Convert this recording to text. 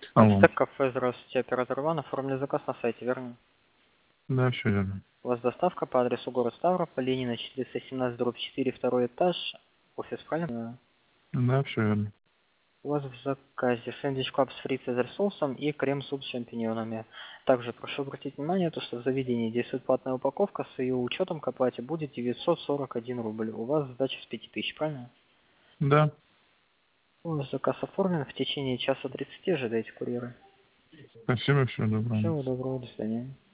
Алло. Ацтек кафе, здравствуйте, оператор Иван, оформили заказ на сайте, верно? Да, все верно. У вас доставка по адресу город Ставрополь, Ленина, 417/4, второй этаж, офис, правильно? Да, все верно. У вас в заказе сэндвич клаб с фри цезарь соусом и крем-суп с шампиньонами. Также прошу обратить внимание, то, что в заведении действует платная упаковка, с ее учетом к оплате будет 941 рубль. У вас сдача с 5000, правильно? Да. У вас заказ оформлен, в течение часа 30 ожидайте курьера. Спасибо, всего доброго. Всего доброго, до свидания.